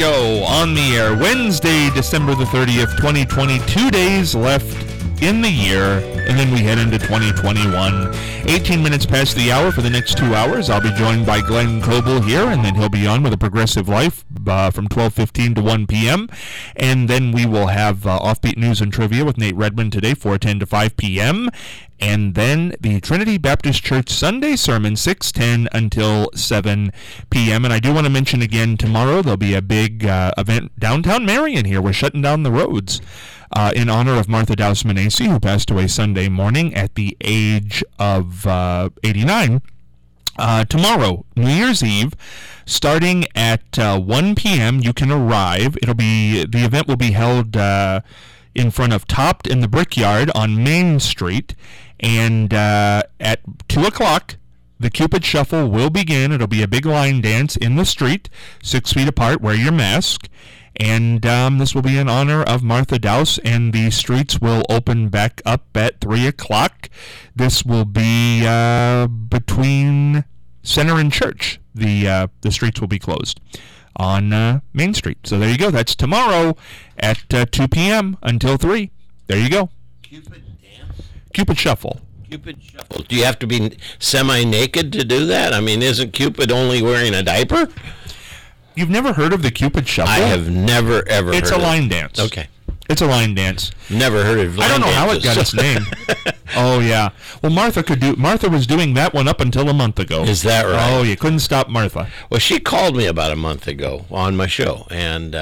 go, on the air, Wednesday, December the 30th, 2020, 2 days left in the year, and then we head into 2021. 18 minutes past the hour for the next 2 hours. I'll be joined by Glenn Coble here, and then he'll be on with A Progressive Life from 12:15 to 1 p.m. And then we will have Offbeat News and Trivia with Nate Redmond today, 4:10 to 5 p.m. And then the Trinity Baptist Church Sunday Sermon, 6:10 until 7 p.m. And I do want to mention again, tomorrow there'll be a big event downtown Marion here. We're shutting down the roads in honor of Martha Dowse Manesi, who passed away Sunday morning at the age of 89. Tomorrow, New Year's Eve, starting at 1 p.m., you can arrive. The event will be held in front of Topt in the Brickyard on Main Street, and at 2 o'clock, the Cupid Shuffle will begin. It'll be a big line dance in the street, 6 feet apart, wear your mask, and this will be in honor of Martha Dowse, and the streets will open back up at 3 o'clock. This will be between Center and Church. The streets will be closed on Main Street. So there you go. That's tomorrow at 2 p.m. until 3. There you go. Cupid dance? Cupid Shuffle. Cupid Shuffle. Do you have to be semi-naked to do that? I mean, isn't Cupid only wearing a diaper? You've never heard of the Cupid Shuffle? I have never, ever heard of it. It's a line dance. Okay. It's a line dance. Never heard of line I don't know how it got its name. Oh, yeah. Well, Martha was doing that one up until a month ago. Is that right? Oh, you couldn't stop Martha. Well, she called me about a month ago on my show, and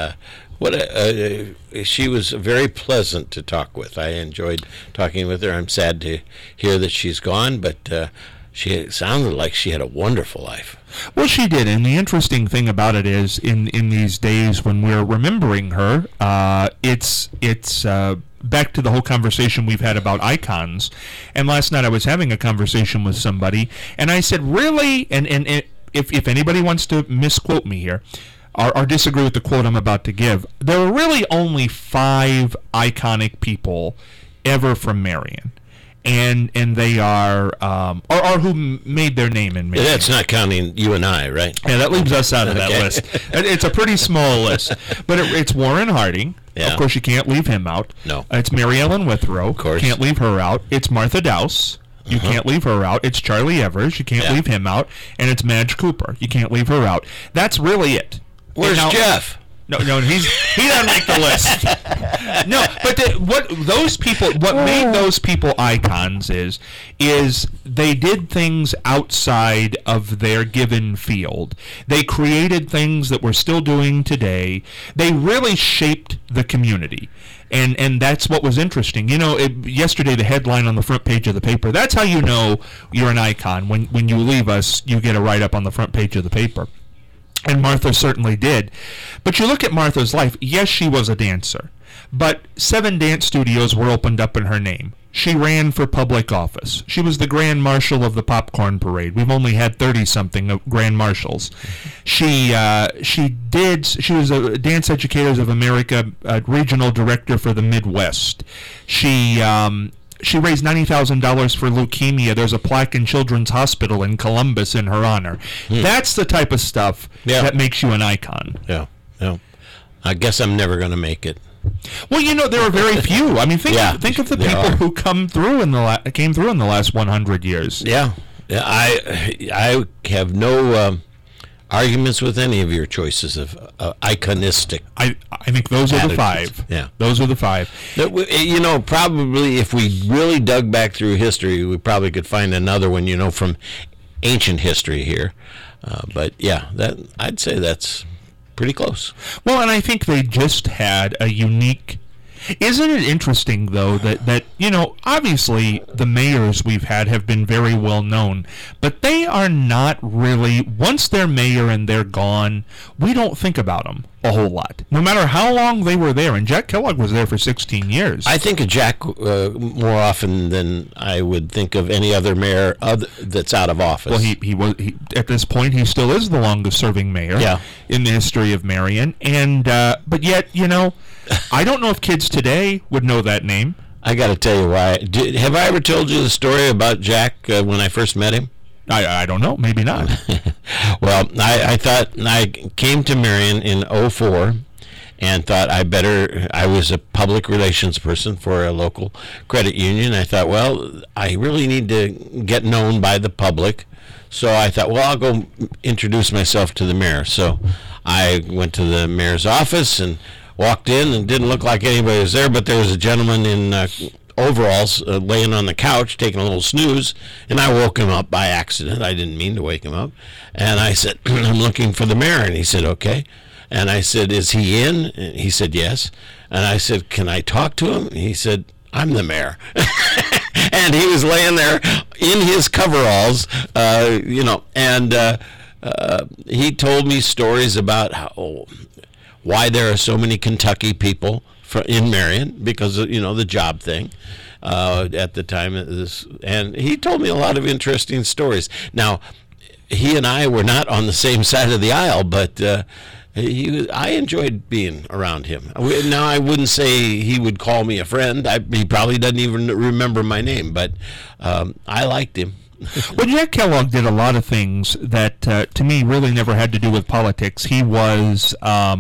she was very pleasant to talk with. I enjoyed talking with her. I'm sad to hear that she's gone, but she sounded like she had a wonderful life. Well, she did, and the interesting thing about it is, in these days when we're remembering her, it's back to the whole conversation we've had about icons. And last night I was having a conversation with somebody, and I said, really? And if anybody wants to misquote me here, or disagree with the quote I'm about to give, there are really only 5 iconic people ever from Marion. And they are, or who made their name in Marion. That's not counting you and I, right? Yeah, that leaves us out of that list. It's a pretty small list. But it's Warren Harding. Yeah. Of course, you can't leave him out. No. It's Mary Ellen Withrow. Of course. Can't leave her out. It's Martha Dowse. You can't leave her out. It's Charlie Evers. You can't leave him out. And it's Madge Cooper. You can't leave her out. That's really it. Where's Jeff? No, he doesn't make the list. No, but what made those people icons is they did things outside of their given field. They created things that we're still doing today. They really shaped the community. And that's what was interesting. Yesterday the headline on the front page of the paper, that's how you know you're an icon. When you leave us, you get a write-up on the front page of the paper. And Martha certainly did. But you look at Martha's life, yes, she was a dancer, but 7 dance studios were opened up in her name. She ran for public office. She was the Grand Marshal of the Popcorn Parade. We've only had 30-something Grand Marshals. She was a Dance Educators of America regional director for the Midwest. She raised $90,000 for leukemia. There's a plaque in Children's Hospital in Columbus in her honor. That's the type of stuff that makes you an icon. Yeah. I guess I'm never going to make it. Well, there are very few. I mean, think of the people who came through in the last 100 years. Yeah. I have no arguments with any of your choices of iconistic. I think those are the 5. Yeah. Those are the 5. Probably if we really dug back through history, we probably could find another one, from ancient history here. But yeah, I'd say that's pretty close. Well, and I think they just had a unique... Isn't it interesting, though, that obviously the mayors we've had have been very well known, but they are not really, once they're mayor and they're gone, we don't think about them a whole lot, no matter how long they were there. And Jack Kellogg was there for 16 years. I think of Jack more often than I would think of any other mayor that's out of office. Well, he at this point, he still is the longest-serving mayor in the history of Marion, and but yet, I don't know if kids today would know that name. I got to tell you why. Have I ever told you the story about Jack when I first met him? I don't know. Maybe not. Well, I thought I came to Marion in '04 and thought I was a public relations person for a local credit union. I thought, well, I really need to get known by the public. So I thought, well, I'll go introduce myself to the mayor. So I went to the mayor's office and walked in, and didn't look like anybody was there, but there was a gentleman in overalls laying on the couch taking a little snooze, and I woke him up by accident. I didn't mean to wake him up. And I said, I'm looking for the mayor. And he said, okay. And I said, is he in? And he said, yes. And I said, can I talk to him? And he said, I'm the mayor. And he was laying there in his coveralls, and he told me stories about why there are so many Kentucky people in Marion, because of, the job thing at the time. And he told me a lot of interesting stories. Now, he and I were not on the same side of the aisle, but I enjoyed being around him. Now, I wouldn't say he would call me a friend. He probably doesn't even remember my name, but I liked him. Well, Jack Kellogg did a lot of things that, to me, really never had to do with politics. He was,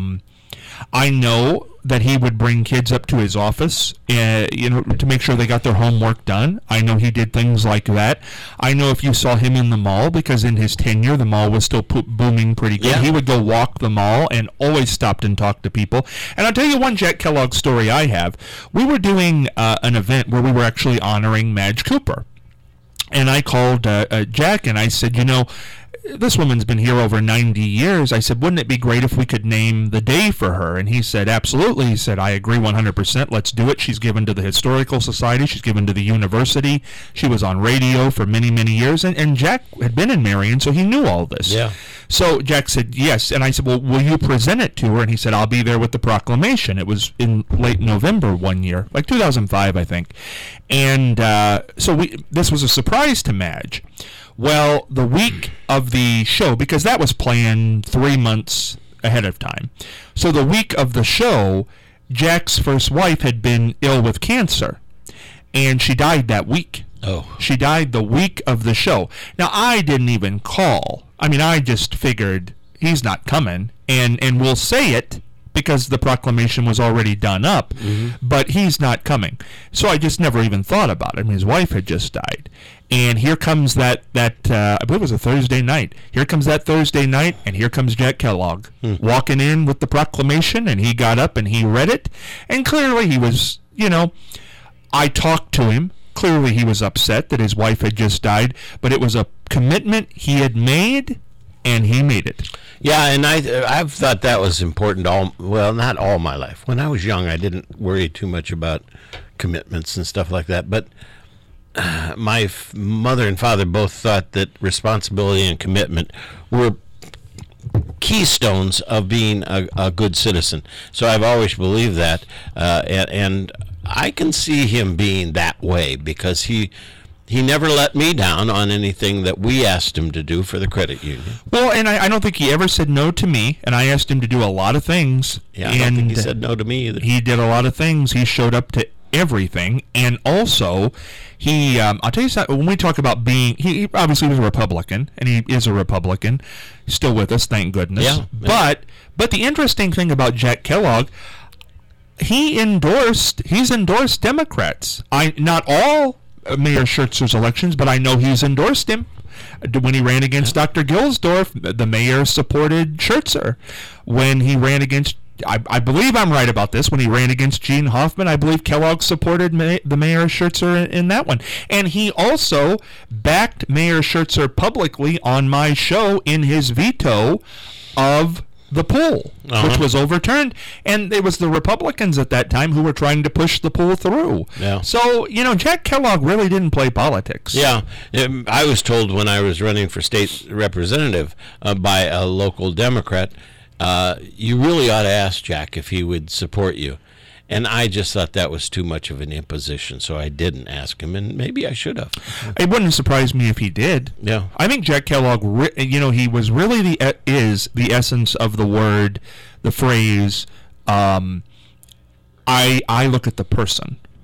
I know that he would bring kids up to his office, to make sure they got their homework done. I know he did things like that. I know if you saw him in the mall, because in his tenure, the mall was still booming pretty good. Yeah. He would go walk the mall and always stopped and talked to people. And I'll tell you one Jack Kellogg story I have. We were doing an event where we were actually honoring Madge Cooper. And I called Jack and I said, this woman's been here over 90 years. I said, wouldn't it be great if we could name the day for her? And he said, absolutely. He said, I agree 100%. Let's do it. She's given to the Historical Society. She's given to the university. She was on radio for many, many years. And Jack had been in Marion, so he knew all this. Yeah. So Jack said, yes. And I said, well, will you present it to her? And he said, I'll be there with the proclamation. It was in late November one year, like 2005, I think. And so this was a surprise to Madge. Well, the week of the show, because that was planned 3 months ahead of time. So the week of the show, Jack's first wife had been ill with cancer, and she died that week. Oh. She died the week of the show. Now, I didn't even call. I just figured he's not coming, and we'll say it because the proclamation was already done up, but he's not coming. So I just never even thought about it. His wife had just died. And here comes that I believe it was a Thursday night. Here comes that Thursday night, and here comes Jack Kellogg walking in with the proclamation, and he got up and he read it. And clearly he was, I talked to him. Clearly he was upset that his wife had just died, but it was a commitment he had made, and he made it. Yeah, and I've thought that was important not all my life. When I was young, I didn't worry too much about commitments and stuff like that, but my mother and father both thought that responsibility and commitment were keystones of being a good citizen. So I've always believed that, and I can see him being that way because he never let me down on anything that we asked him to do for the credit union. Well, and I don't think he ever said no to me, and I asked him to do a lot of things. Yeah, I don't think he said no to me either. He did a lot of things. He showed up to everything, and also he I'll tell you something, when we talk about being, he obviously was a Republican, and he is a Republican, still with us, thank goodness. Yeah. But the interesting thing about Jack Kellogg, he's endorsed Democrats. Not all Mayor Schertzer's elections, but I know he's endorsed him. When he ran against Dr. Gilsdorf, the mayor supported Schertzer. When he ran against, I believe I'm right about this, when he ran against Gene Hoffman, I believe Kellogg supported the Mayor Schertzer in that one. And he also backed Mayor Schertzer publicly on my show in his veto of the pool, which was overturned, and it was the Republicans at that time who were trying to push the pool through. Yeah. So, Jack Kellogg really didn't play politics. Yeah. I was told when I was running for state representative by a local Democrat, you really ought to ask Jack if he would support you. And I just thought that was too much of an imposition, so I didn't ask him, and maybe I should have. It wouldn't surprise me if he did. Yeah. I think Jack Kellogg, he was really is the essence of the word, the phrase, I look at the person.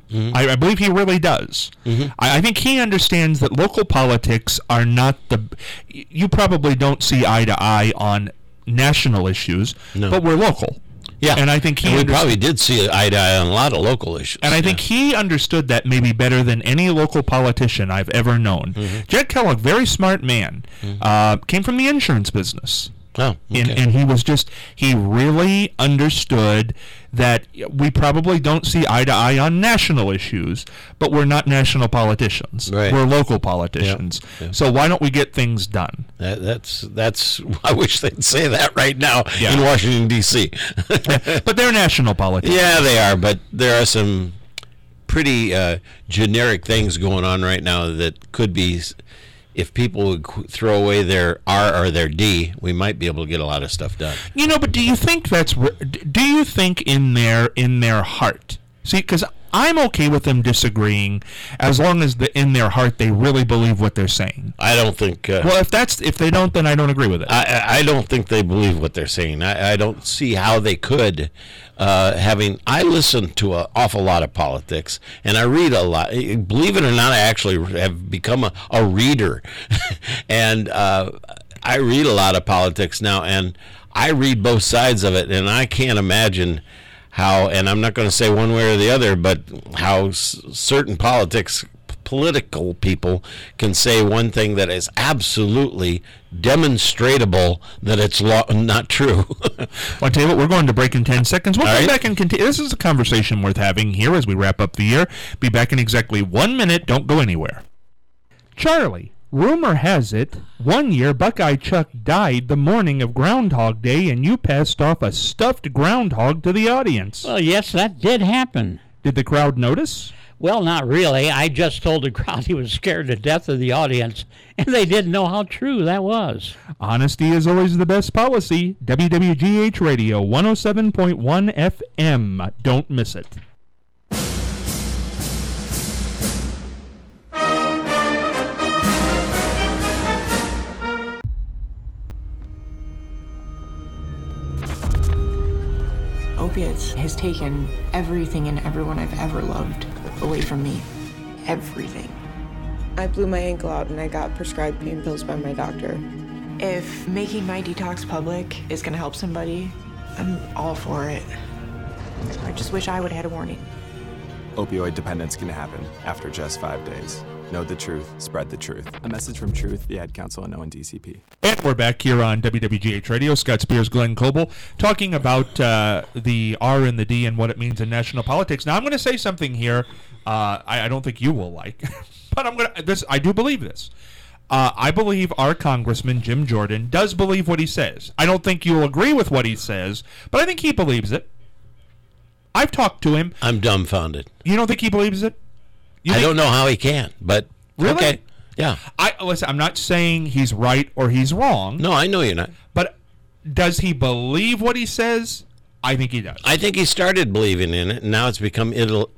I believe he really does. I think he understands that local politics are not you probably don't see eye to eye on national issues, but we're local. Yeah, and I think we probably did see eye to eye on a lot of local issues. And I think he understood that maybe better than any local politician I've ever known. Jed Kellogg, very smart man, came from the insurance business. Oh, okay. And he really understood that we probably don't see eye to eye on national issues, but we're not national politicians. Right. We're local politicians. Yep. So why don't we get things done? That's. I wish they'd say that right now in Washington, D.C. But they're national politicians. Yeah, they are, but there are some pretty generic things going on right now that could be... If people would throw away their R or their D, we might be able to get a lot of stuff done. But do you think do you think in their heart? See, because I'm okay with them disagreeing as long as in their heart they really believe what they're saying. I don't think... well, if they don't, then I don't agree with it. I don't think they believe what they're saying. I don't see how they could, I listen to an awful lot of politics, and I read a lot. Believe it or not, I actually have become a reader. And I read a lot of politics now, and I read both sides of it, and I can't imagine... how, and I'm not going to say one way or the other, but how certain political people can say one thing that is absolutely demonstrable that it's not true. Well, I'll tell you what, we're going to break in 10 seconds. We'll come back and continue. This is a conversation worth having here as we wrap up the year. Be back in exactly 1 minute. Don't go anywhere. Charlie. Rumor has it, one year Buckeye Chuck died the morning of Groundhog Day and you passed off a stuffed groundhog to the audience. Well, yes, that did happen. Did the crowd notice? Well, not really. I just told the crowd he was scared to death of the audience, and they didn't know how true that was. Honesty is always the best policy. WWGH Radio 107.1 FM. Don't miss it. Opiates has taken everything and everyone I've ever loved away from me. Everything. I blew my ankle out and I got prescribed pain pills by my doctor. If making my detox public is gonna help somebody, I'm all for it. I just wish I would have had a warning. Opioid dependence can happen after just 5 days. Know the truth, spread the truth. A message from Truth, the Ad Council, and ONDCP. And we're back here on WWGH Radio. Scott Spears, Glenn Coble, talking about the R and the D and what it means in national politics. Now, I'm going to say something here I don't think you will like, but I do believe this. I believe our Congressman, Jim Jordan, does believe what he says. I don't think you'll agree with what he says, but I think he believes it. I've talked to him. I'm dumbfounded. You don't think he believes it? I don't know how he can, but really? Okay. Yeah. Listen, I'm not saying he's right or he's wrong. No, I know you're not. But does he believe what he says? I think he does. I think he started believing in it, and now it's become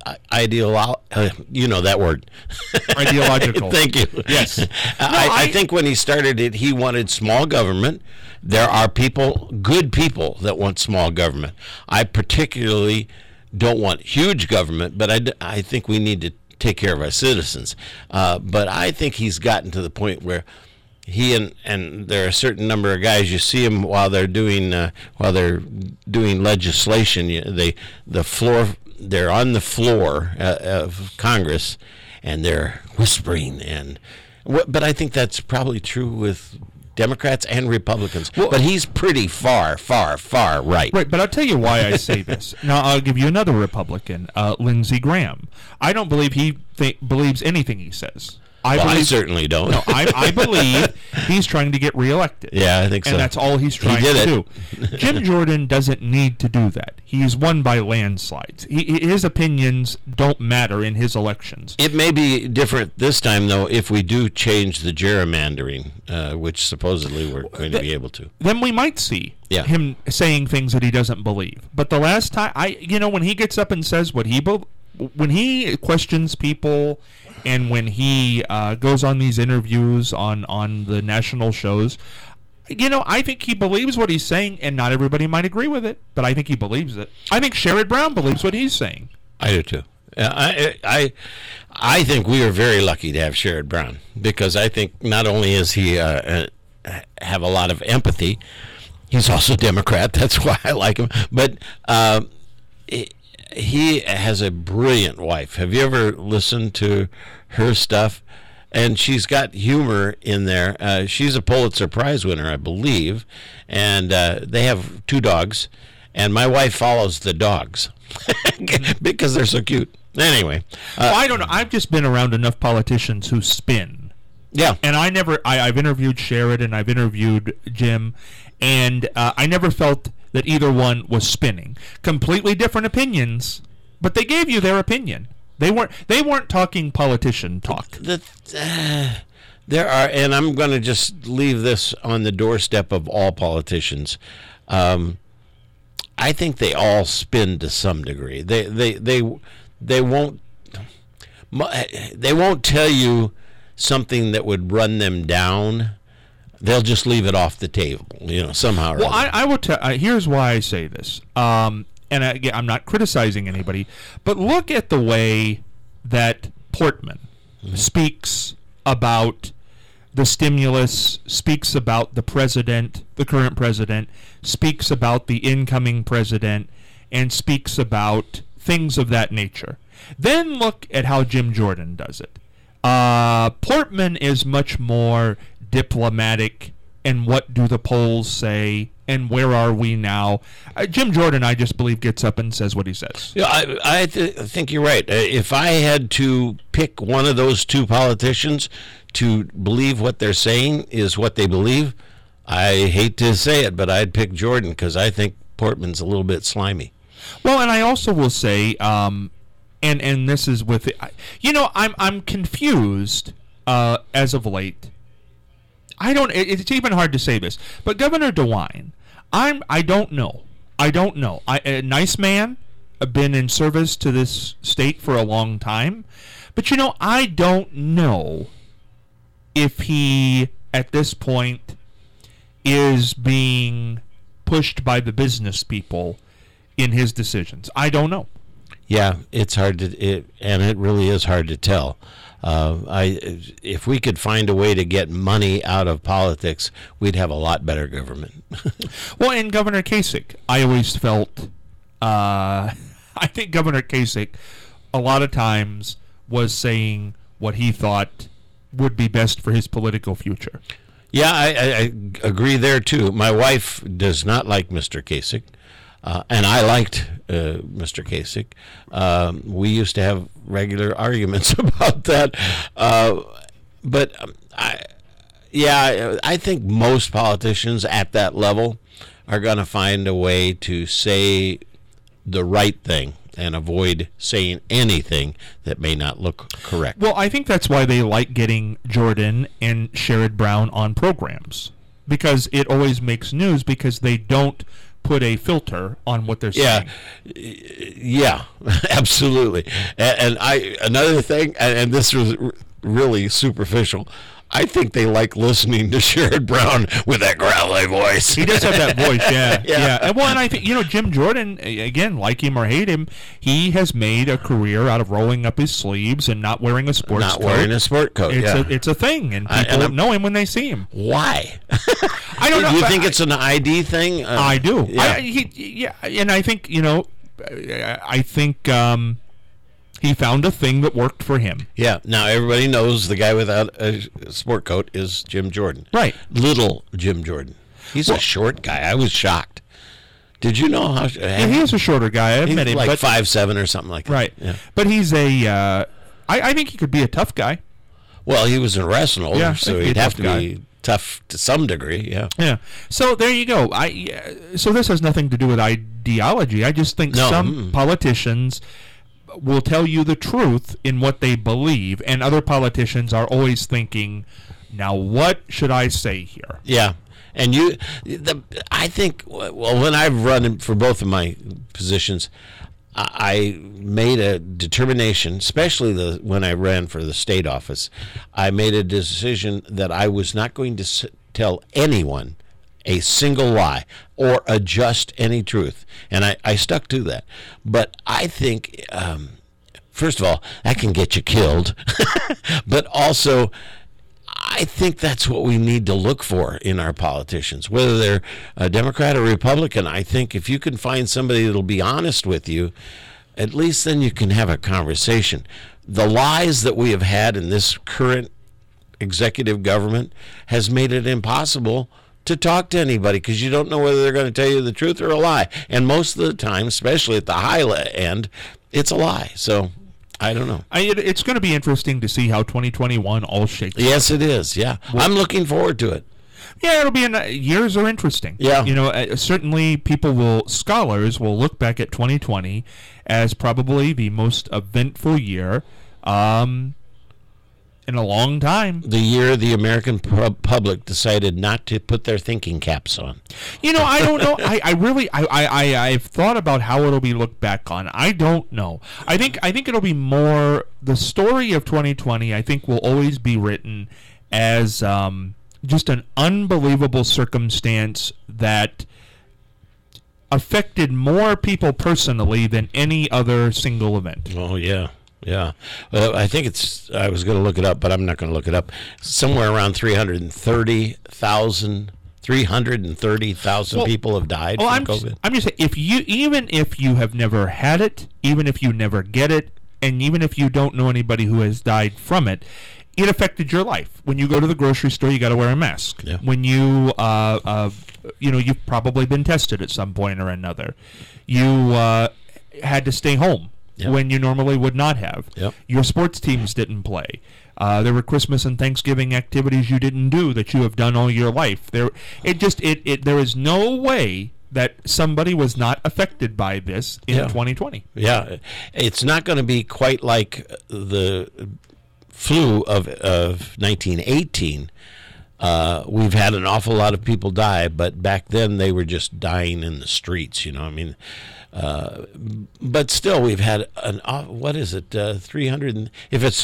you know that word. Ideological. Thank you. Yes. I think when he started it, he wanted small government. There are good people that want small government. I particularly don't want huge government, but I think we need to take care of our citizens. But I think he's gotten to the point where he and there are a certain number of guys, you see them while they're doing legislation. They're on the floor of Congress and they're whispering but I think that's probably true with Democrats and Republicans. Well, but he's pretty far right. Right, but I'll tell you why I say this. Now, I'll give you another Republican, Lindsey Graham. I don't believe he believes anything he says. I certainly don't. No, I believe he's trying to get reelected. Yeah, I think so. And that's all he's trying to do. Jim Jordan doesn't need to do that. He's won by landslides. His opinions don't matter in his elections. It may be different this time, though, if we do change the gerrymandering, which supposedly we're going to be able to. Then we might see him saying things that he doesn't believe. But the last time, when he gets up and says what when he questions people and when he goes on these interviews on the national shows, I think he believes what he's saying, and not everybody might agree with it, but I think he believes it. I think Sherrod Brown believes what he's saying. I do too. I think we are very lucky to have Sherrod Brown, because I think not only is he have a lot of empathy, he's also a Democrat. That's why I like him. But he has a brilliant wife. Have you ever listened to her stuff? And she's got humor in there. She's a Pulitzer Prize winner, I believe. And they have 2 dogs. And my wife follows the dogs because they're so cute. Anyway. Well, I don't know. I've just been around enough politicians who spin. Yeah. And I've interviewed Sherrod and I've interviewed Jim, and I never felt that either one was spinning. Completely different opinions, but they gave you their opinion. They weren't talking politician talk. There are, and I'm going to just leave this on the doorstep of all politicians. I think they all spin to some degree. They won't tell you something that would run them down. They'll just leave it off the table, somehow. Well, I will tell. Here's why I say this. And again, I'm not criticizing anybody, but look at the way that Portman speaks about the stimulus, speaks about the president, the current president, speaks about the incoming president, and speaks about things of that nature. Then look at how Jim Jordan does it. Portman is much more diplomatic, and what do the polls say, and where are we now? Jim Jordan, I just believe, gets up and says what he says. Yeah, I think you're right. If I had to pick one of those 2 politicians to believe what they're saying is what they believe, I hate to say it, but I'd pick Jordan, because I think Portman's a little bit slimy. Well, and I also will say, and this is with, I'm confused as of late. It's even hard to say this, but Governor DeWine, I don't know. A nice man, been in service to this state for a long time, but I don't know if he at this point is being pushed by the business people in his decisions. I don't know. Yeah, it's hard and it really is hard to tell. If we could find a way to get money out of politics, we'd have a lot better government. Well, and Governor Kasich, I always felt, I think Governor Kasich a lot of times was saying what he thought would be best for his political future. Yeah, I agree there too. My wife does not like Mr. Kasich. And I liked Mr. Kasich. We used to have regular arguments about that. But I think most politicians at that level are going to find a way to say the right thing and avoid saying anything that may not look correct. Well, I think that's why they like getting Jordan and Sherrod Brown on programs, because it always makes news, because they don't put a filter on what they're saying. Yeah, absolutely. And another thing, and this was really superficial, I think they like listening to Sherrod Brown with that growly voice. He does have that voice, yeah. Well, and I think, Jim Jordan, again, like him or hate him, he has made a career out of rolling up his sleeves and not wearing a sports coat. Not wearing a sport coat, It's a thing, and people know him when they see him. Why? I don't know. Do you think it's an ID thing? I do. Yeah. And I think, he found a thing that worked for him. Yeah. Now everybody knows the guy without a sport coat is Jim Jordan. Right. Little Jim Jordan. He's a short guy. I was shocked. Did you know how? Yeah, he is a shorter guy. I admit he's it. Like but, 5'7" or something like that. Right. Yeah. But he's I think he could be a tough guy. Well, he was in wrestling, so he'd have to be tough to some degree. Yeah. Yeah. So there you go. So this has nothing to do with ideology. I just think some politicians will tell you the truth in what they believe, and other politicians are always thinking, now what should I say here? Yeah. And I think, well, when I've run for both of my positions, I made a determination, especially when I ran for the state office, I made a decision that I was not going to tell anyone a single lie or adjust any truth. And I stuck to that. But I think first of all, that can get you killed. But also, I think that's what we need to look for in our politicians, whether they're a Democrat or Republican. I think if you can find somebody that'll be honest with you, at least then you can have a conversation. The lies that we have had in this current executive government has made it impossible to talk to anybody because you don't know whether they're going to tell you the truth or a lie. And most of the time, especially at the high end, it's a lie. So I don't know. It's going to be interesting to see how 2021 all shakes out. Yes, it is. Yeah. I'm looking forward to it. Yeah, it'll be years are interesting. Yeah. Certainly scholars will look back at 2020 as probably the most eventful year in a long time. The year the American public decided not to put their thinking caps on. I don't know. I've thought about how it'll be looked back on. I don't know. I think it'll be more the story of 2020. I think will always be written as just an unbelievable circumstance that affected more people personally than any other single event. Oh, yeah. Yeah. I think I was going to look it up, but I'm not going to look it up. Somewhere around 330,000 people have died from COVID. I'm just saying, even if you have never had it, even if you never get it, and even if you don't know anybody who has died from it, it affected your life. When you go to the grocery store, you got to wear a mask. Yeah. When you've probably been tested at some point or another. You had to stay home when you normally would not have. Yep. Your sports teams didn't play. There were Christmas and Thanksgiving activities you didn't do that you have done all your life. There is no way that somebody was not affected by this in 2020. Yeah, it's not going to be quite like the flu of 1918. We've had an awful lot of people die, but back then they were just dying in the streets, but still we've had what is it, 300, if it's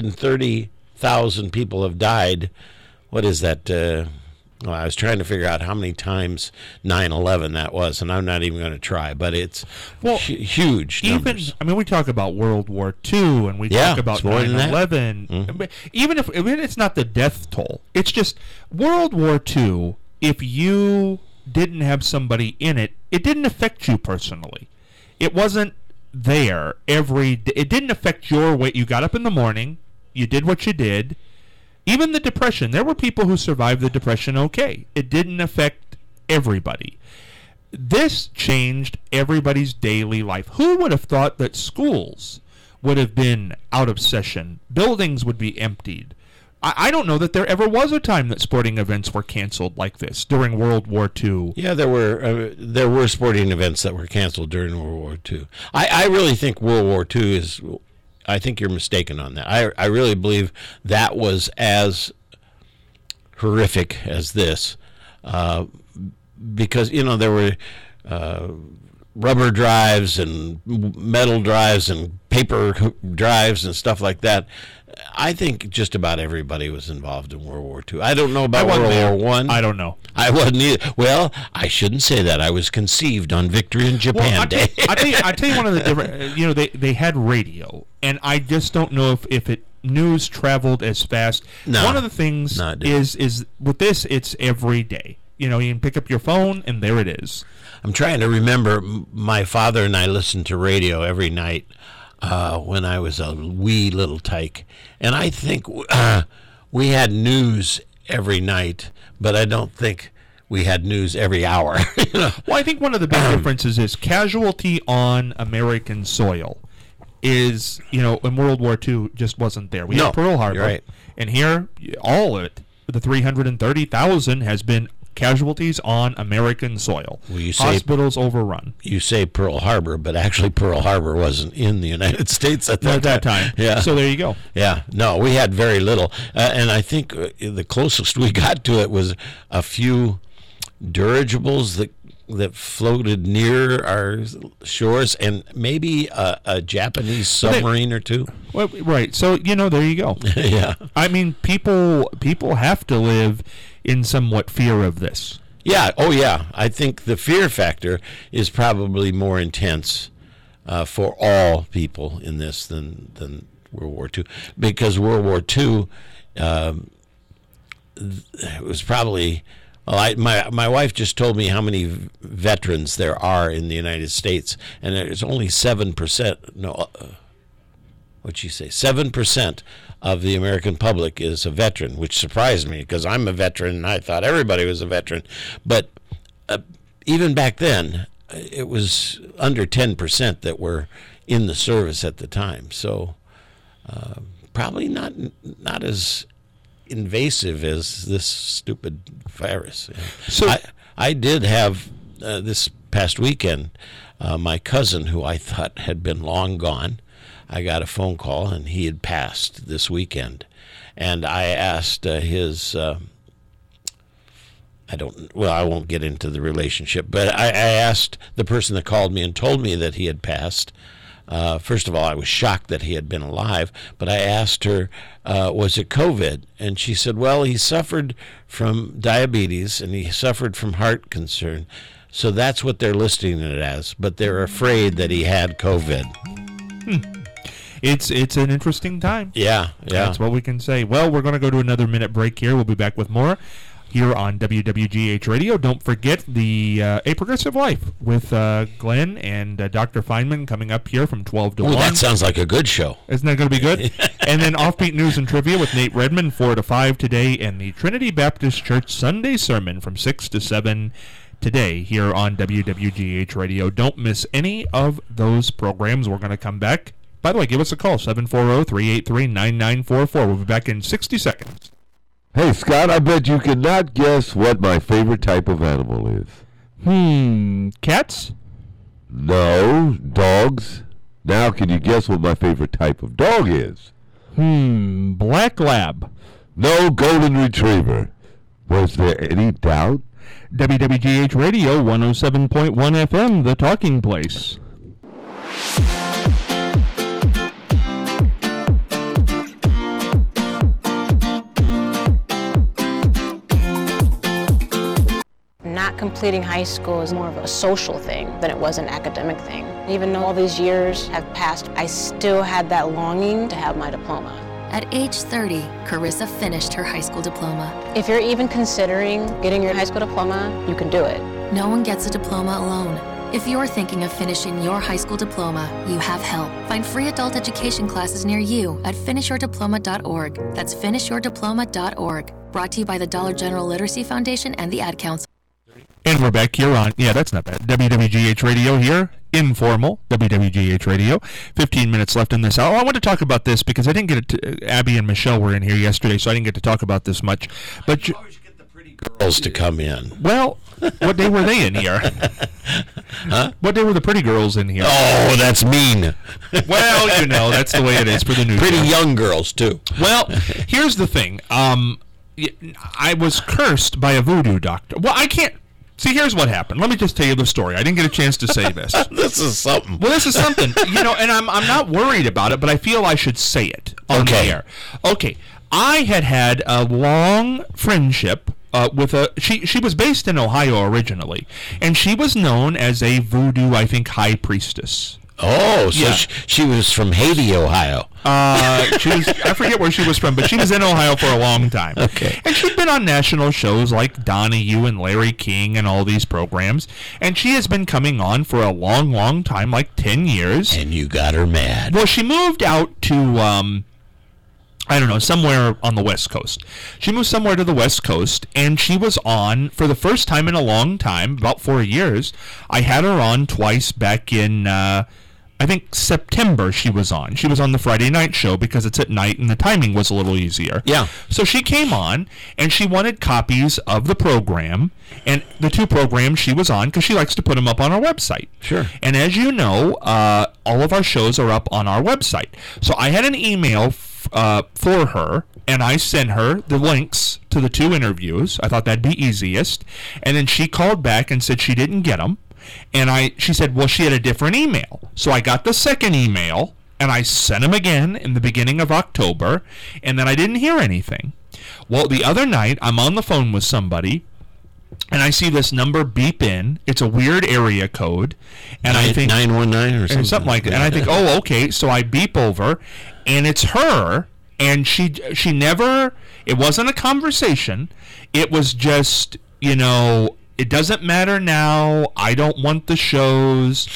330,000 people have died, what is that, I was trying to figure out how many times 9/11 that was, and I'm not even going to try, but it's huge numbers. We talk about World War II, and we talk about 9/11. Mm-hmm. Even if it's not the death toll, it's just World War II, if you didn't have somebody in it, it didn't affect you personally. It wasn't there every day. It didn't affect your way. You got up in the morning, you did what you did. Even the Depression, there were people who survived the Depression okay. It didn't affect everybody. This changed everybody's daily life. Who would have thought that schools would have been out of session? Buildings would be emptied. I don't know that there ever was a time that sporting events were canceled like this during World War II. Yeah, there were sporting events that were canceled during World War II. I really think World War II is... I think you're mistaken on that. I really believe that was as horrific as this, because there were rubber drives and metal drives and paper drives and stuff like that. I think just about everybody was involved in World War II. I don't know about World War I. I don't know. I wasn't either. Well, I shouldn't say that. I was conceived on Victory in Japan Day. I tell you one of the different. They had radio, and I just don't know if news traveled as fast. No, one of the things is with this, it's every day. You can pick up your phone, and there it is. I'm trying to remember. My father and I listened to radio every night when I was a wee little tyke. And I think we had news every night, but I don't think we had news every hour. Well, I think one of the big differences is casualty on American soil is, in World War II just wasn't there. We had Pearl Harbor. You're right. And here, all of it, the 330,000 has been casualties on American soil. Well, you say hospitals overrun. You say Pearl Harbor, but actually Pearl Harbor wasn't in the United States at that time. Yeah. So there you go. Yeah. No, we had very little. And I think the closest we got to it was a few dirigibles that floated near our shores, and maybe a Japanese submarine or two. Well, right. So, there you go. Yeah. People have to live in somewhat fear of this. Yeah. Oh, yeah. I think the fear factor is probably more intense for all people in this than World War II, because World War II, it was probably. Well, my wife just told me how many veterans there are in the United States, and there's only 7%. No, what'd she say? 7% of the American public is a veteran, which surprised me because I'm a veteran and I thought everybody was a veteran. But even back then, it was under 10% that were in the service at the time. So probably not as invasive as this stupid virus. So I did have this past weekend, my cousin, who I thought had been long gone, I got a phone call and he had passed this weekend, and I asked his I won't get into the relationship, but I asked the person that called me and told me that he had passed. First of all, I was shocked that he had been alive, but I asked her, was it COVID? And she said, well, he suffered from diabetes and he suffered from heart concern. So that's what they're listing it as, but they're afraid that he had COVID. It's an interesting time. Yeah. That's what we can say. Well, we're going to go to another minute break here. We'll be back with more here on WWGH Radio. Don't forget the A Progressive Life with Glenn and Dr. Feynman coming up here from 12 to 1. That sounds like a good show. Isn't that going to be good? And then Offbeat News and Trivia with Nate Redmond, 4 to 5 today, and the Trinity Baptist Church Sunday Sermon from 6 to 7 today here on WWGH Radio. Don't miss any of those programs. We're going to come back. By the way, give us a call, 740-383-9944. We'll be back in 60 seconds. Hey, Scott, I bet you cannot guess what my favorite type of animal is. Cats? No, dogs. Now can you guess what my favorite type of dog is? Black Lab. No, golden retriever. Was there any doubt? WWGH Radio, 107.1 FM, The Talking Place. Not completing high school is more of a social thing than it was an academic thing. Even though all these years have passed, I still had that longing to have my diploma. At age 30, Carissa finished her high school diploma. If you're even considering getting your high school diploma, you can do it. No one gets a diploma alone. If you're thinking of finishing your high school diploma, you have help. Find free adult education classes near you at finishyourdiploma.org. That's finishyourdiploma.org. Brought to you by the Dollar General Literacy Foundation and the Ad Council. And we're back here on, that's not bad, WWGH Radio here, informal, WWGH Radio. 15 minutes left in this hour. I want to talk about this because I didn't get it to, Abby and Michelle were in here yesterday, so I didn't get to talk about this much. But always get the pretty girls to come in. Well, what day were they in here? Huh? What day were the pretty girls in here? Oh, that's mean. Well, that's the way it is for the new Pretty young girls, too. Well, here's the thing. I was cursed by a voodoo doctor. Well, I can't. See, here's what happened. Let me just tell you the story. I didn't get a chance to say this. This is something. Well, this is something. And I'm not worried about it, but I feel I should say it on the air. Okay. I had a long friendship with she was based in Ohio originally, and she was known as a voodoo, I think, high priestess. Oh, so yeah. She was from Haiti, Ohio. I forget where she was from, but she was in Ohio for a long time. Okay. And she'd been on national shows like Donahue and Larry King and all these programs. And she has been coming on for a long, long time, like 10 years. And you got her mad. Well, she moved out to, somewhere on the West Coast. She moved somewhere to the West Coast, and she was on for the first time in a long time, about 4 years. I had her on twice back in... I think September she was on. She was on the Friday night show because it's at night and the timing was a little easier. Yeah. So she came on and she wanted copies of the program and the two programs she was on because she likes to put them up on our website. Sure. And as you know, all of our shows are up on our website. So I had an email for her and I sent her the links to the two interviews. I thought that'd be easiest. And then she called back and said she didn't get them. And she said, well, she had a different email. So I got the second email, and I sent him again in the beginning of October, and then I didn't hear anything. Well, the other night, I'm on the phone with somebody, and I see this number beep in. It's a weird area code, and I think 919 or something like that. And I think, oh, okay. So I beep over, and it's her. And she never. It wasn't a conversation. It was just, it doesn't matter now. I don't want the shows.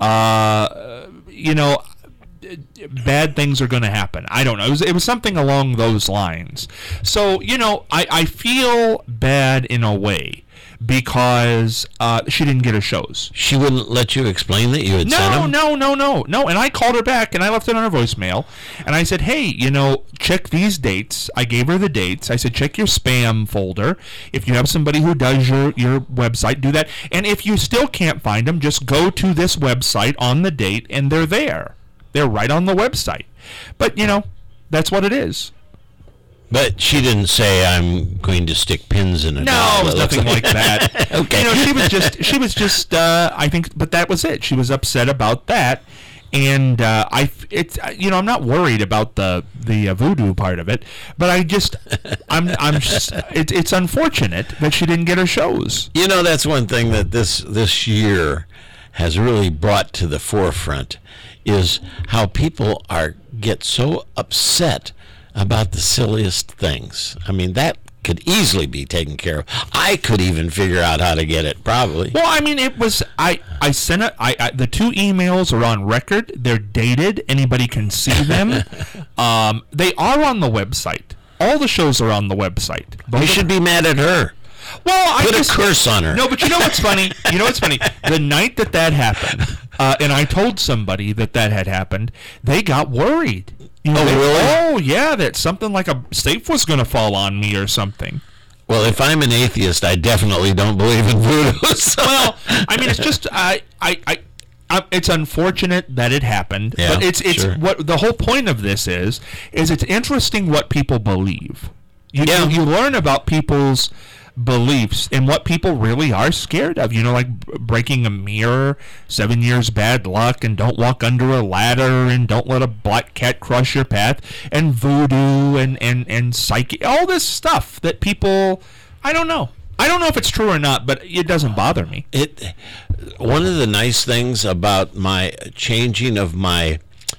Bad things are going to happen. I don't know. It was something along those lines. So, I feel bad in a way because she didn't get her shows. She wouldn't let you explain that you had sent them? No. And I called her back, and I left it on her voicemail. And I said, hey, check these dates. I gave her the dates. I said, check your spam folder. If you have somebody who does your website, do that. And if you still can't find them, just go to this website on the date, and they're there. They're right on the website. But, that's what it is. But she didn't say, I'm going to stick pins in a doll. No, it was nothing like that. Okay. She was just I think, but that was it. She was upset about that. And I'm not worried about the voodoo part of it, but it's unfortunate that she didn't get her shows. That's one thing that this year has really brought to the forefront is how people get so upset about the silliest things. I mean, that could easily be taken care of. I could even figure out how to get it, probably. Well, I mean, it was, I sent it, the 2 emails are on record. They're dated. Anybody can see them. They are on the website. All the shows are on the website. You should be mad at her. Well, Put a curse on her. No, but you know what's funny? The night that happened, and I told somebody that had happened, they got worried. Really? Oh, yeah, that something like a safe was going to fall on me or something. Well, if I'm an atheist, I definitely don't believe in voodoo. So. Well, I mean, it's just it's unfortunate that it happened, yeah, but it's sure. What the whole point of this is it's interesting what people believe. You learn about people's beliefs and what people really are scared of, like breaking a mirror, 7 years bad luck, and don't walk under a ladder, and don't let a black cat cross your path, and voodoo and psychic, all this stuff that people, I don't know if it's true or not, but it doesn't bother me. One of the nice things about my changing of my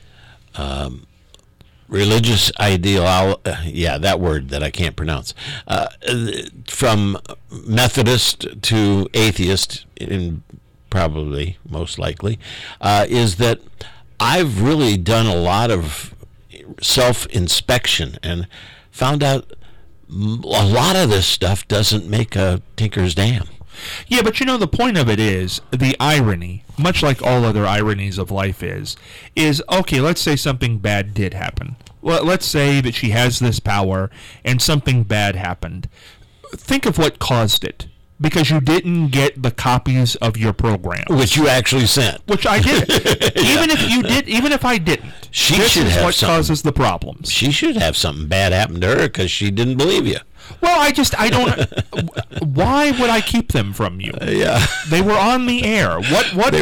religious ideal, that word that I can't pronounce, from Methodist to atheist, probably most likely, is that I've really done a lot of self-inspection and found out a lot of this stuff doesn't make a tinker's dam. Yeah, but the point of it is, the irony, much like all other ironies of life is, okay, let's say something bad did happen. Well, let's say that she has this power and something bad happened. Think of what caused it. Because you didn't get the copies of your program. Which you actually sent. Which I did. Even if you did, even if I didn't. This is what causes the problems. She should have something bad happen to her because she didn't believe you. Well, I don't. Why would I keep them from you? Yeah, they were on the air. What would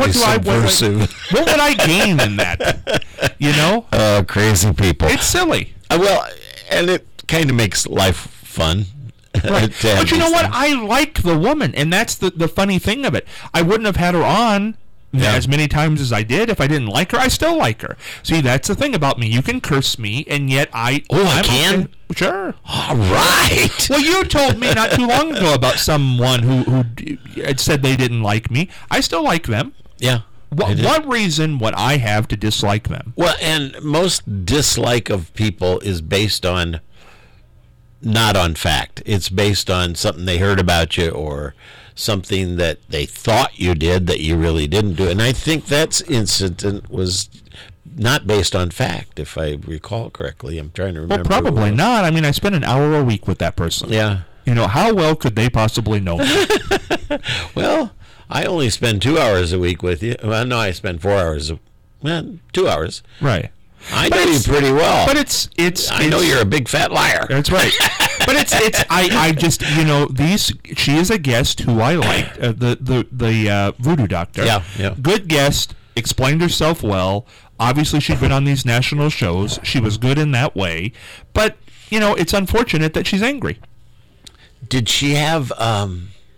I gain in that? Crazy people. It's silly. Well, and it kind of makes life fun. Right. But you know what? I like the woman, and that's the funny thing of it. I wouldn't have had her on as many times as I did if I didn't like her. I still like her. See, that's the thing about me. You can curse me, and yet I can? Okay. Sure. All right. Well, you told me not too long ago about someone who had said they didn't like me. I still like them. Yeah. What reason would I have to dislike them? Well, and most dislike of people is based on not on fact. It's based on something they heard about you or something that they thought you did that you really didn't do. And I think that incident was not based on fact, if I recall correctly. I'm trying to remember. Well, probably not. I mean, I spent an hour a week with that person. Yeah. How well could they possibly know me? Well, I only spend 2 hours a week with you. Well, no, I spend 4 hours. 2 hours. Right. I know you pretty well. But it's I know you're a big fat liar. That's right. But I just she is a guest who I liked, the voodoo doctor. Yeah. Good guest, explained herself well. Obviously she'd been on these national shows. She was good in that way. But, it's unfortunate that she's angry. Did she have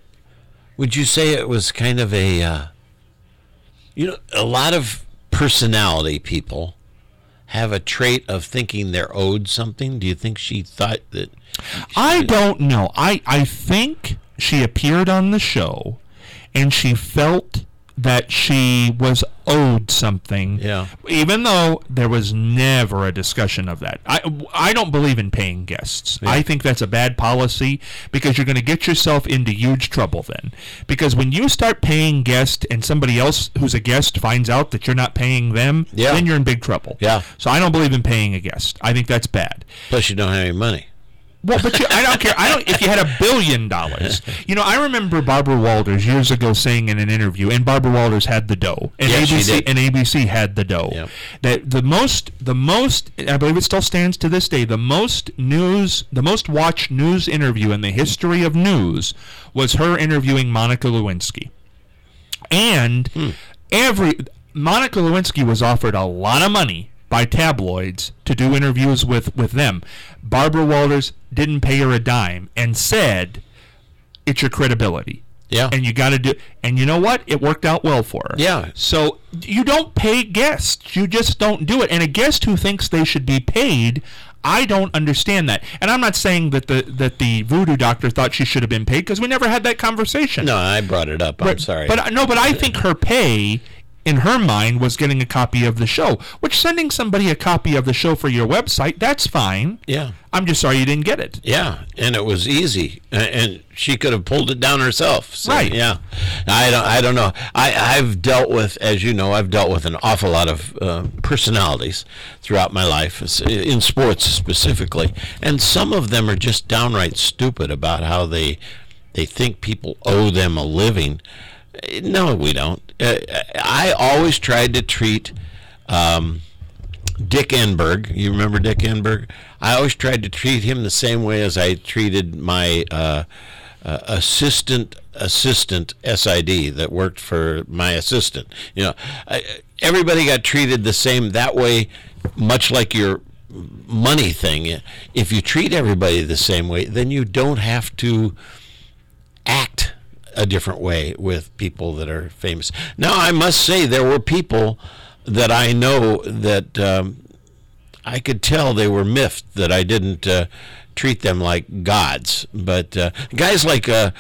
Would you say it was kind of a, a lot of personality people have a trait of thinking they're owed something? Do you think she thought that? I don't know. I think she appeared on the show and she felt that she was owed something. Yeah. Even though there was never a discussion of that. I don't believe in paying guests. Yeah. I think that's a bad policy because you're going to get yourself into huge trouble then. Because when you start paying guests and somebody else who's a guest finds out that you're not paying them, Yeah. then you're in big trouble. Yeah. So I don't believe in paying a guest. I think that's bad. Plus, you don't have any money. Well, but I don't care. If you had $1 billion. I remember Barbara Walters years ago saying in an interview, and Barbara Walters had the dough, and Yeah, she did. ABC had the dough. Yep. That the most, I believe it still stands to this day, the most watched news interview in the history of news was her interviewing Monica Lewinsky, and Monica Lewinsky was offered a lot of money by tabloids to do interviews with them. Barbara Walters didn't pay her a dime and said, it's your credibility. Yeah. And you got to do, and you know what? It worked out well for her. Yeah. So you don't pay guests. You just don't do it. And a guest who thinks they should be paid, I don't understand that. And I'm not saying that the voodoo doctor thought she should have been paid because we never had that conversation. No, I brought it up. I'm sorry. But I think her pay in her mind was getting a copy of the show, which sending somebody a copy of the show for your website, that's fine. Yeah. I'm just sorry you didn't get it. Yeah, and it was easy, and she could have pulled it down herself. So, Right. Yeah. I don't know. I've dealt with, as you know, an awful lot of personalities throughout my life, in sports specifically, and some of them are just downright stupid about how they think people owe them a living. No, we don't. I always tried to treat Dick Enberg. You remember Dick Enberg? I always tried to treat him the same way as I treated my assistant SID that worked for my assistant. Everybody got treated the same that way, much like your money thing. If you treat everybody the same way, then you don't have to act a different way with people that are famous. Now, I must say there were people that I know that I could tell they were miffed that I didn't treat them like gods. But guys like Greg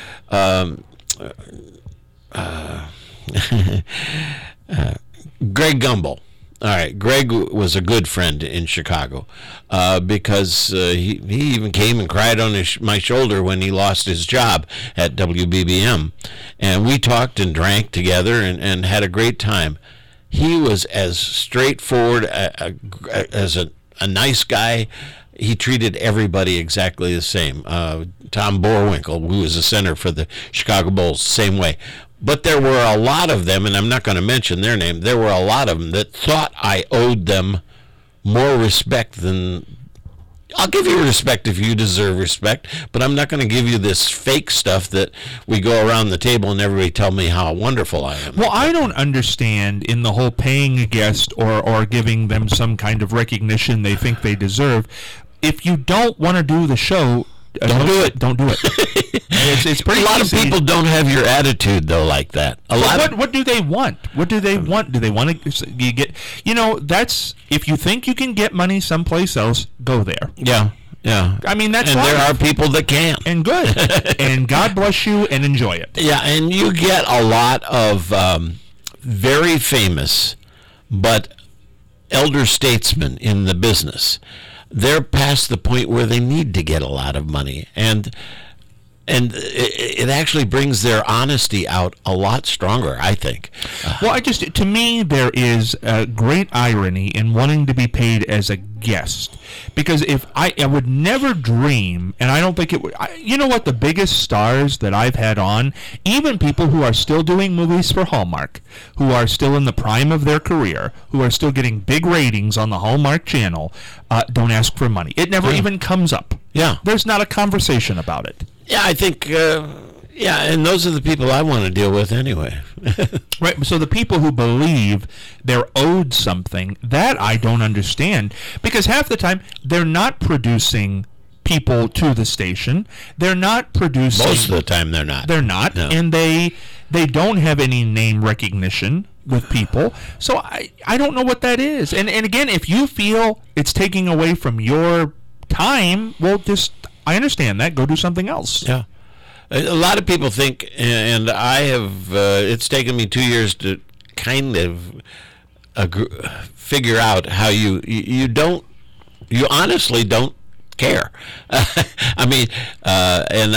Gumbel. All right, Greg was a good friend in Chicago because he even came and cried on my shoulder when he lost his job at WBBM. And we talked and drank together and had a great time. He was as straightforward as a nice guy. He treated everybody exactly the same. Tom Boerwinkle, who was a center for the Chicago Bulls, same way. But there were a lot of them, and I'm not going to mention their name, there were a lot of them that thought I owed them more respect than... I'll give you respect if you deserve respect, but I'm not going to give you this fake stuff that we go around the table and everybody tell me how wonderful I am. Well, I don't understand in the whole paying a guest or giving them some kind of recognition they think they deserve. If you don't want to do the show... Don't do it. Don't do it. It's pretty. A lot easy. of people don't have your attitude though, like that. What do they want? What do they want? Do they want to get? That's if you think you can get money someplace else, go there. Yeah. I mean that's. And life. there are people that can't. And good. And God bless you and enjoy it. Yeah, and you get a lot of very famous, but elder statesmen in the business. They're past the point where they need to get a lot of money, and it actually brings their honesty out a lot stronger, I think. Well, to me, there is a great irony in wanting to be paid as a guest, because if I would never dream, and I don't think it would. You know what? The biggest stars that I've had on, even people who are still doing movies for Hallmark, who are still in the prime of their career, who are still getting big ratings on the Hallmark Channel, don't ask for money. It never even comes up. Yeah, there's not a conversation about it. Yeah, I think. And those are the people I want to deal with anyway. Right, so the people who believe they're owed something, that I don't understand. Because half the time, they're not producing people to the station. They're not producing. Most of the time, they're not. They're not, No. and they don't have any name recognition with people. So I don't know what that is. And again, if you feel it's taking away from your time, well, I understand that. Go do something else. Yeah. A lot of people think, and I have, it's taken me 2 years to kind of figure out how you honestly don't care. I mean, and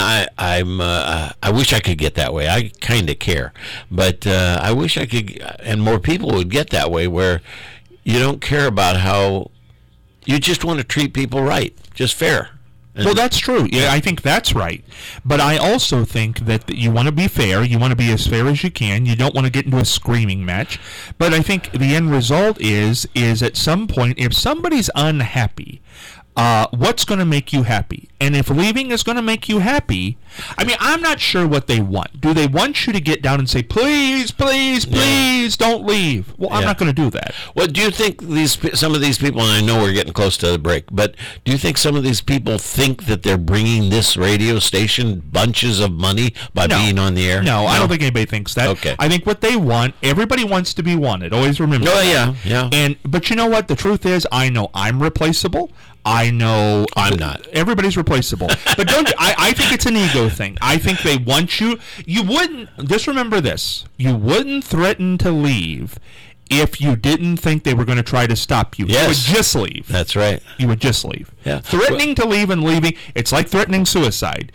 I wish I could get that way. I kind of care, but I wish I could, and more people would get that way, where you don't care about how, you just want to treat people right, just fair. Well, that's true. Yeah, I think that's right. But I also think that you want to be fair. You want to be as fair as you can. You don't want to get into a screaming match. But I think the end result is at some point, if somebody's unhappy, what's going to make you happy? And if leaving is going to make you happy, I mean, I'm not sure what they want. Do they want you to get down and say, please, please, please, don't leave? Well, I'm not going to do that. Well, do you think some of these people, and I know we're getting close to the break, but do you think some of these people think that they're bringing this radio station bunches of money by being on the air? No, I don't think anybody thinks that. Okay. I think what they want, everybody wants to be wanted. Always remember Oh, that. yeah. But you know what? The truth is, I know I'm replaceable. I know I'm not. Everybody's replaceable. But I think it's an ego thing. I think they want you. You wouldn't, just remember this, you wouldn't threaten to leave if you didn't think they were going to try to stop you. Yes. You would just leave. That's right. You would just leave. Yeah. Threatening to leave and leaving, it's like threatening suicide.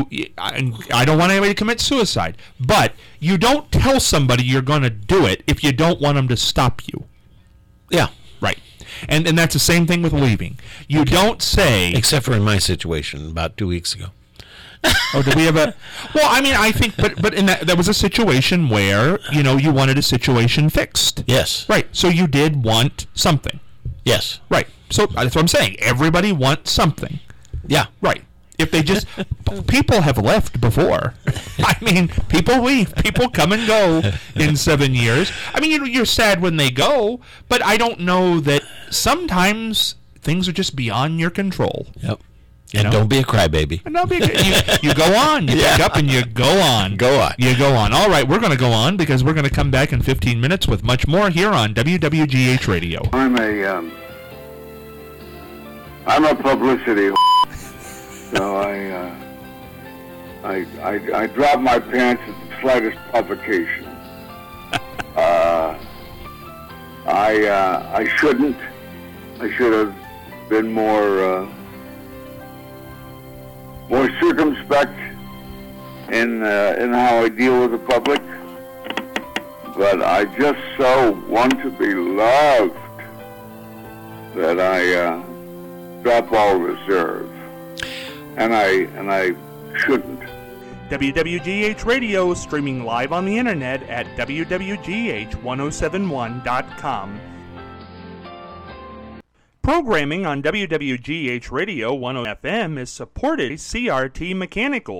I don't want anybody to commit suicide, but you don't tell somebody you're going to do it if you don't want them to stop you. Yeah. Right. And that's the same thing with leaving. You don't say... Except for in my situation about 2 weeks ago. Oh, did we have a... Well, I mean, I think... But in that was a situation where, you wanted a situation fixed. Yes. Right. So you did want something. Yes. Right. So that's what I'm saying. Everybody wants something. Yeah. Right. If they just... People have left before. I mean, people leave. People come and go in 7 years. I mean, you're sad when they go, but I don't know that sometimes things are just beyond your control. Yep. And don't be a crybaby. And don't be you go on. You pick up and you go on. Go on. You go on. All right, we're going to go on because we're going to come back in 15 minutes with much more here on WWGH Radio. I'm a publicity so I drop my pants at the slightest provocation. I shouldn't. I should have been more circumspect in how I deal with the public. But I just so want to be loved that I drop all reserve, and I shouldn't. WWGH Radio, streaming live on the internet at wwgh1071.com. Programming on WWGH Radio 10 FM is supported by CRT Mechanical.